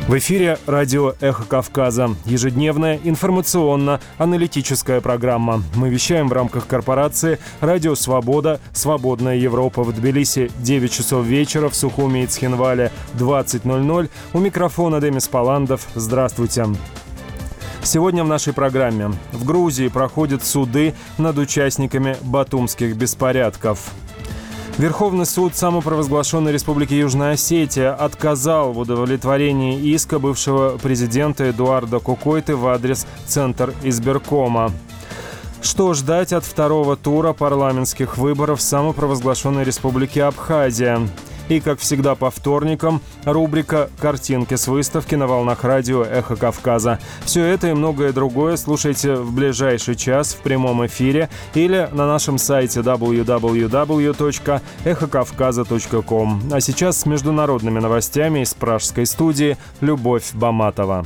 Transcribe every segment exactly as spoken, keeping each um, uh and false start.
В эфире радио «Эхо Кавказа». Ежедневная информационно-аналитическая программа. Мы вещаем в рамках корпорации «Радио Свобода», «Свободная Европа» в Тбилиси, девять часов вечера, в Сухуми и Цхинвале двадцать ноль ноль. У микрофона Демис Паландов. Здравствуйте. Сегодня в нашей программе. В Грузии проходят суды над участниками батумских беспорядков. Верховный суд самопровозглашенной Республики Южная Осетия отказал в удовлетворении иска бывшего президента Эдуарда Кукойты в адрес Центр избиркома. Что ждать от второго тура парламентских выборов самопровозглашенной Республики Абхазия? И, как всегда, по вторникам рубрика «Картинки с выставки» на волнах радио «Эхо Кавказа». Все это и многое другое слушайте в ближайший час в прямом эфире или на нашем сайте дабл ю дабл ю дабл ю точка эхо кавказа точка ком. А сейчас с международными новостями из пражской студии Любовь Баматова.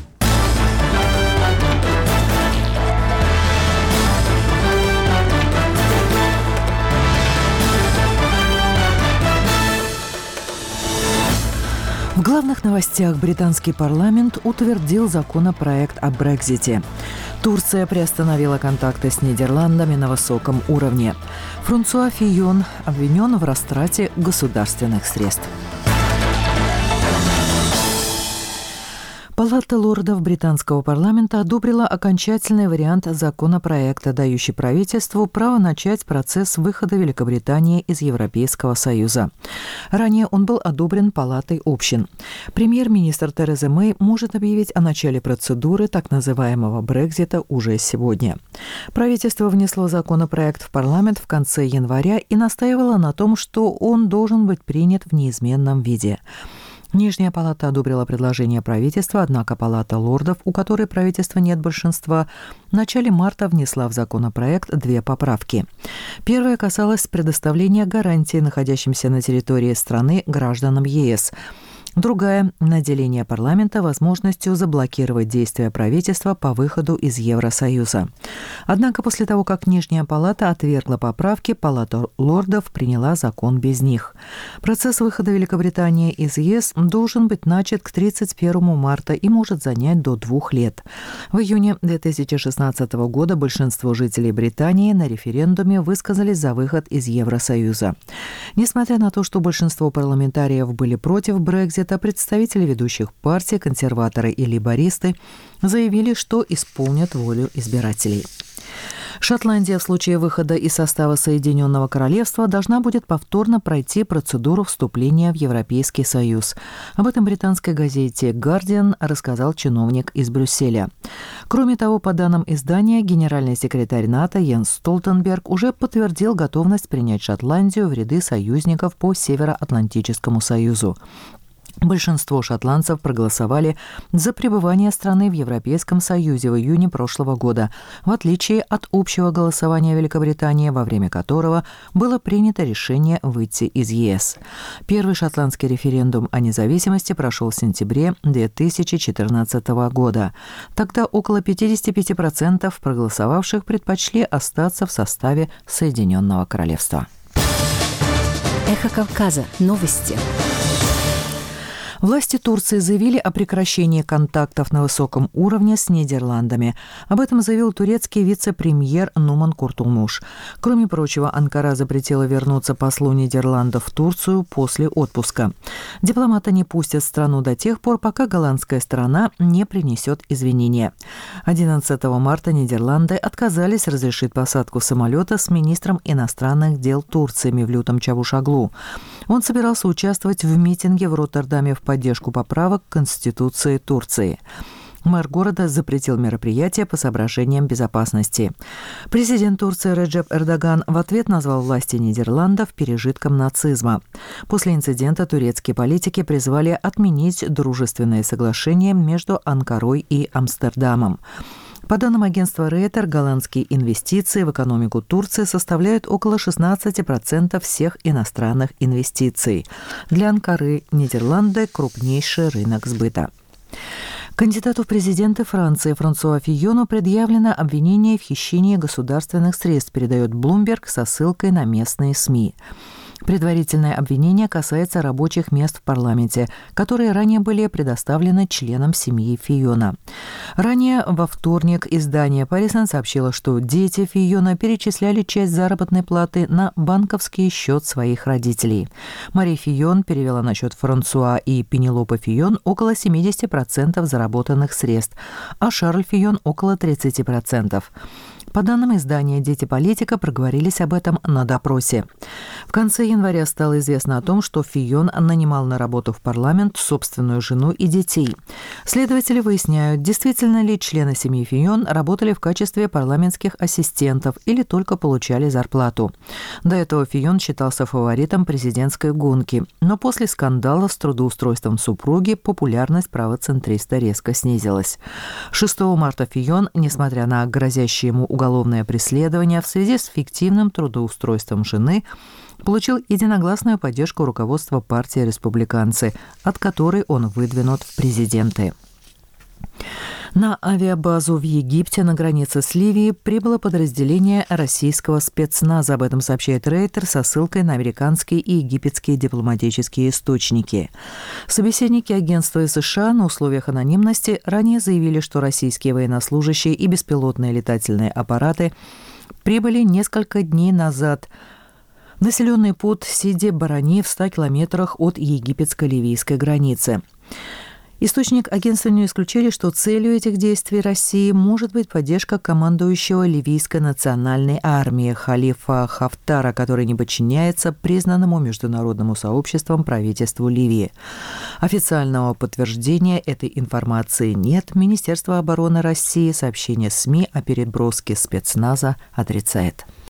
В главных новостях британский парламент утвердил законопроект о Брексите. Турция приостановила контакты с Нидерландами на высоком уровне. Франсуа Фийон обвинен в растрате государственных средств. Палата лордов британского парламента одобрила окончательный вариант законопроекта, дающий правительству право начать процесс выхода Великобритании из Европейского Союза. Ранее он был одобрен Палатой общин. Премьер-министр Тереза Мэй может объявить о начале процедуры так называемого Брексита уже сегодня. Правительство внесло законопроект в парламент в конце января и настаивало на том, что он должен быть принят в неизменном виде. Нижняя палата одобрила предложение правительства, однако Палата лордов, у которой правительства нет большинства, в начале марта внесла в законопроект две поправки. Первая касалась предоставления гарантий находящимся на территории страны гражданам ЕС. Другая – наделение парламента возможностью заблокировать действия правительства по выходу из Евросоюза. Однако после того, как Нижняя палата отвергла поправки, Палата лордов приняла закон без них. Процесс выхода Великобритании из ЕС должен быть начат к тридцать первому марта и может занять до двух лет. В июне две тысячи шестнадцатого года большинство жителей Британии на референдуме высказались за выход из Евросоюза. Несмотря на то, что большинство парламентариев были против Брексита, представители ведущих партий, консерваторы и лейбористы, заявили, что исполнят волю избирателей. Шотландия в случае выхода из состава Соединенного Королевства должна будет повторно пройти процедуру вступления в Европейский Союз. Об этом британской газете «Гардиан» рассказал чиновник из Брюсселя. Кроме того, по данным издания, генеральный секретарь НАТО Йенс Столтенберг уже подтвердил готовность принять Шотландию в ряды союзников по Североатлантическому Союзу. Большинство шотландцев проголосовали за пребывание страны в Европейском Союзе в июне прошлого года, в отличие от общего голосования Великобритании, во время которого было принято решение выйти из ЕС. Первый шотландский референдум о независимости прошел в сентябре две тысячи четырнадцатого года. Тогда около пятьдесят пять процентов проголосовавших предпочли остаться в составе Соединенного Королевства. Эхо Кавказа. Новости. Власти Турции заявили о прекращении контактов на высоком уровне с Нидерландами. Об этом заявил турецкий вице-премьер Нуман Куртулмуш. Кроме прочего, Анкара запретила вернуться послу Нидерландов в Турцию после отпуска. Дипломата не пустят в страну до тех пор, пока голландская сторона не принесет извинения. одиннадцатого марта Нидерланды отказались разрешить посадку самолета с министром иностранных дел Турции Мевлютом Чавушоглу. Он собирался участвовать в митинге в Роттердаме в поддержку поправок к Конституции Турции. Мэр города запретил мероприятие по соображениям безопасности. Президент Турции Реджеп Эрдоган в ответ назвал власти Нидерландов пережитком нацизма. После инцидента турецкие политики призвали отменить дружественные соглашения между Анкарой и Амстердамом. По данным агентства Рейтер, голландские инвестиции в экономику Турции составляют около шестнадцать процентов всех иностранных инвестиций. Для Анкары Нидерланды – крупнейший рынок сбыта. Кандидату в президенты Франции Франсуа Фийону предъявлено обвинение в хищении государственных средств, передает Bloomberg со ссылкой на местные СМИ. Предварительное обвинение касается рабочих мест в парламенте, которые ранее были предоставлены членам семьи Фийона. Ранее во вторник издание «Парисан» сообщило, что дети Фийона перечисляли часть заработной платы на банковский счет своих родителей. Мари Фийон перевела на счет Франсуа и Пенелопа Фийон около семьдесят процентов заработанных средств, а Шарль Фийон – около тридцать процентов. По данным издания «Дети политика» проговорились об этом на допросе. В конце января стало известно о том, что Фийон нанимал на работу в парламент собственную жену и детей. Следователи выясняют, действительно ли члены семьи Фийон работали в качестве парламентских ассистентов или только получали зарплату. До этого Фийон считался фаворитом президентской гонки, но после скандала с трудоустройством супруги популярность правоцентриста резко снизилась. шестого марта Фийон, несмотря на грозящие ему уголовное преследование в связи с фиктивным трудоустройством жены, получил единогласную поддержку руководства партии «Республиканцы», от которой он выдвинут в президенты. На авиабазу в Египте на границе с Ливией прибыло подразделение российского спецназа. Об этом сообщает Рейтер со ссылкой на американские и египетские дипломатические источники. Собеседники агентства США на условиях анонимности ранее заявили, что российские военнослужащие и беспилотные летательные аппараты прибыли несколько дней назад в населенный пункт Сиди-Барани в ста километрах от египетско-ливийской границы. Источник агентства не исключили, что целью этих действий России может быть поддержка командующего ливийской национальной армии Халифа Хафтара, который не подчиняется признанному международному сообществом правительству Ливии. Официального подтверждения этой информации нет. Министерство обороны России сообщение СМИ о переброске спецназа отрицает.